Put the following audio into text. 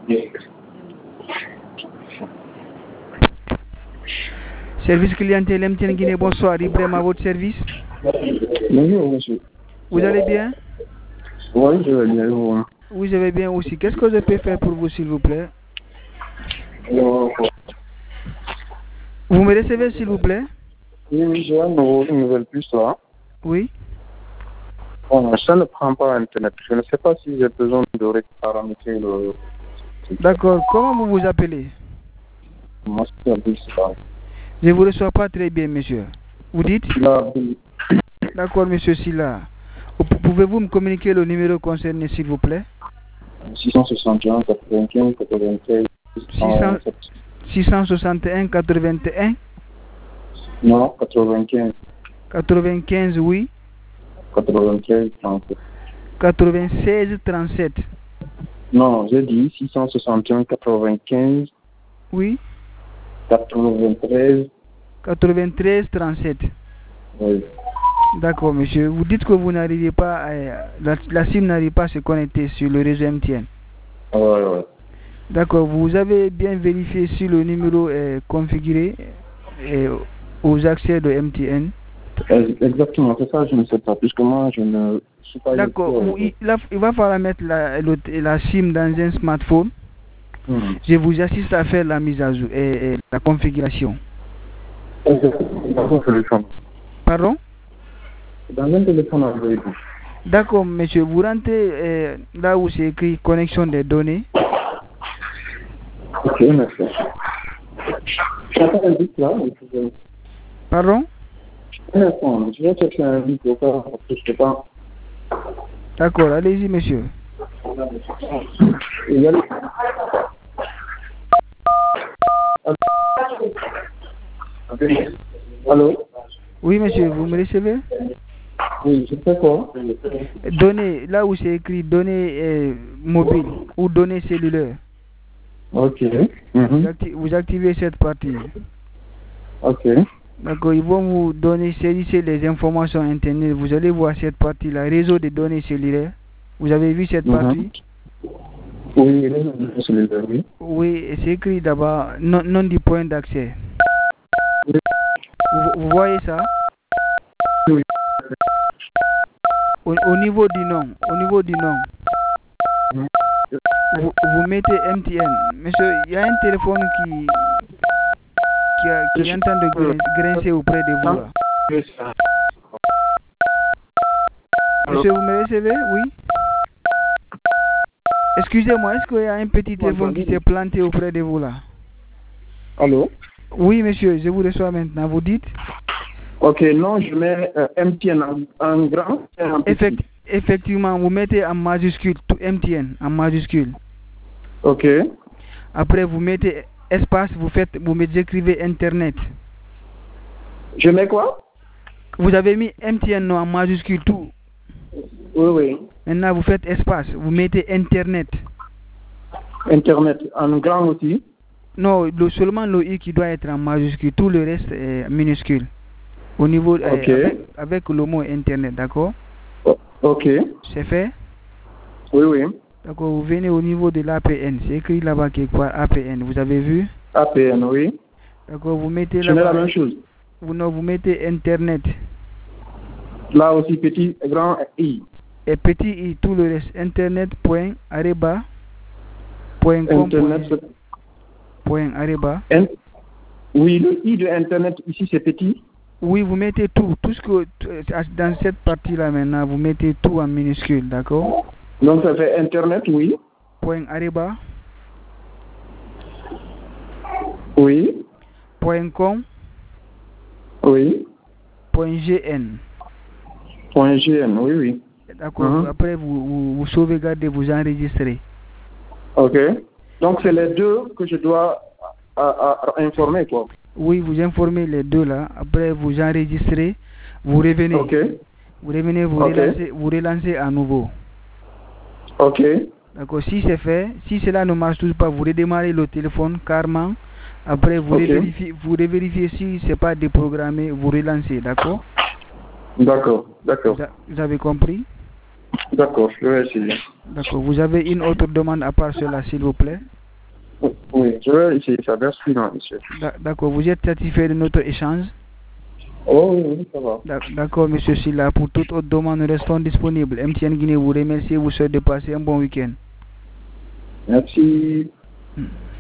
Service clientèle MTN Guinée, bonsoir. Ibrahim à votre service. Bonjour, monsieur. Vous allez bien? Oui, je vais bien. Oui. Oui, je vais bien aussi. Qu'est-ce que je peux faire pour vous, s'il vous plaît? Vous me recevez, s'il vous plaît? Oui, j'ai une nouvelle puce là. Oui. Bon, ça ne prend pas Internet. Je ne sais pas si j'ai besoin de reparamétrer le... D'accord. Comment vous vous appelez? Moi, c'est un peu ça. Je ne vous reçois pas très bien, monsieur. Vous dites? D'accord, monsieur Silla. Pouvez-vous me communiquer le numéro concerné, s'il vous plaît? 661 95 93 661 81 Non, 95 95, oui. 93 37. 96 37. Non, j'ai dit 661 95 Oui. 93 37. Oui. D'accord, monsieur. Vous dites que vous n'arrivez pas la SIM n'arrive pas à se connecter sur le réseau MTN. Ouais. D'accord. Vous avez bien vérifié si le numéro est configuré aux accès de MTN. Exactement, c'est ça, je ne sais pas, puisque moi, je ne suis pas... D'accord. Il va falloir mettre la SIM dans un smartphone. Je vous assiste à faire la mise à jour et la configuration. Pardon? Dans un téléphone Android. D'accord, monsieur. Vous rentrez là où c'est écrit connexion des données. Ok, merci. Pardon? Un instant, je vais chercher un micro parce que je ne sais pas. D'accord, allez-y, monsieur. Allô? Oui, monsieur, vous me recevez? Oui, je fais quoi? Données, là où c'est écrit données mobiles ou données cellulaires. Ok. Vous activez cette partie. Ok. D'accord, ils vont vous donner, saisissez les informations internet. Vous allez voir cette partie-là, réseau de données cellulaires. Vous avez vu cette partie? Oui, réseau de données cellulaires, oui. Oui, c'est écrit d'abord, non du point d'accès. Oui. Vous voyez ça? Oui. Au niveau du nom, vous mettez MTN. Monsieur, il y a un téléphone qui est en train de grincer auprès de vous là. Monsieur, vous me recevez? Oui. Excusez-moi, est-ce qu'il y a un petit téléphone qui s'est planté auprès de vous là? Allô? Oui, monsieur, je vous reçois maintenant. Vous dites? Ok, non, je mets MTN en grand et en petit. Effectivement, vous mettez en majuscule, tout MTN en majuscule. Ok. Après, vous mettez espace, vous écrivez Internet. Je mets quoi? Vous avez mis MTN en majuscule, tout. Oui. Maintenant, vous faites espace, vous mettez Internet. Internet, en grand aussi? Non, seulement le I qui doit être en majuscule, tout le reste est minuscule. Au niveau, avec le mot Internet, d'accord? Ok. C'est fait? Oui. D'accord, vous venez au niveau de l'APN, c'est écrit là-bas quelque part, APN, vous avez vu? APN, oui. D'accord, vous mettez là-bas. Je mets la même chose. Vous mettez Internet. Là aussi, petit, grand I. Et petit I, tout le reste, internet.areba.com.areba. Oui, le I de Internet, ici, c'est petit. Oui, vous mettez tout ce que, dans cette partie-là maintenant, vous mettez tout en minuscule, d'accord? Donc, ça fait Internet, oui. .areba. Oui. .com. Oui. .gn. .gn, oui. D'accord, après vous sauvegardez, vous enregistrez. Ok. Donc, c'est les deux que je dois informer, quoi. Oui, vous informez les deux là. Après, vous enregistrez. Vous revenez. Ok. Vous revenez, vous relancez à nouveau. Ok. D'accord. Si c'est fait, si cela ne marche toujours pas, vous redémarrez le téléphone carrément. Après, vous revérifiez si ce n'est pas déprogrammé, vous relancez. D'accord. D'accord. Vous avez compris? D'accord, je vais essayer. D'accord. Vous avez une autre demande à part cela, s'il vous plaît? Oui, je vais essayer ça. Merci, non, monsieur. D'accord. Vous êtes satisfait de notre échange? Oh oui, ça va. D'accord, monsieur Silla. Pour toute autre demande, nous restons disponibles. MTN Guinée vous remercie et vous souhaite de passer un bon week-end. Merci.